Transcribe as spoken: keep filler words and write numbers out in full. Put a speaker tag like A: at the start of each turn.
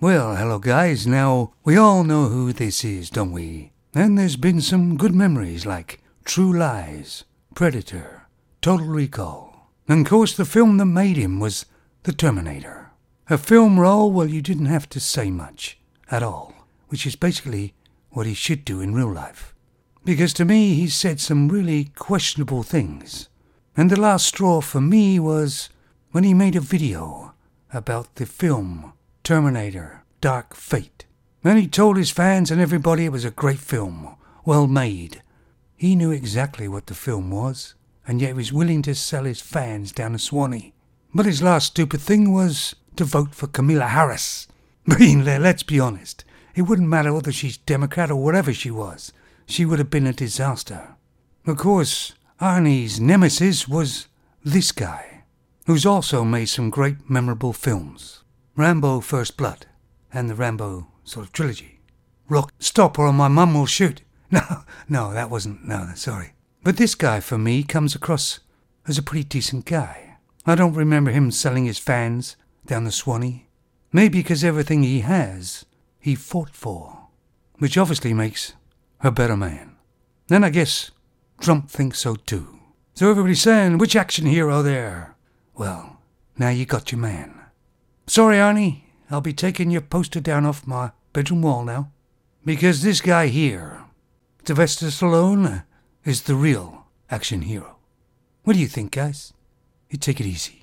A: Well, hello guys. Now, we all know who this is, don't we? And there's been some good memories like True Lies, Predator, Total Recall. And of course the film that made him was The Terminator. A film role, well, you didn't have to say much at all, which is basically what he should do in real life. Because to me, he said some really questionable things. And the last straw for me was when he made a video about the film Terminator Dark Fate. And he told his fans and everybody it was a great film, well made. He knew exactly what the film was, and yet he was willing to sell his fans down to Swanee. But his last stupid thing was to vote for Kamala Harris. I mean, let's be honest. It wouldn't matter whether she's Democrat or whatever she was. She would have been a disaster. Of course, Arnie's nemesis was this guy, who's also made some great memorable films. Rambo First Blood, and the Rambo sort of trilogy. Rock, stop or my mum will shoot. No, no, that wasn't, no, sorry. But this guy, for me, comes across as a pretty decent guy. I don't remember him selling his fans down the Swanee. Maybe because everything he has, he fought for, which obviously makes a better man. And I guess Trump thinks so too. So everybody's saying, which action hero there? Well, now you got your man. Sorry, Arnie, I'll be taking your poster down off my bedroom wall now. Because this guy here, Sylvester Stallone, is the real action hero. What do you think, guys? You take it easy.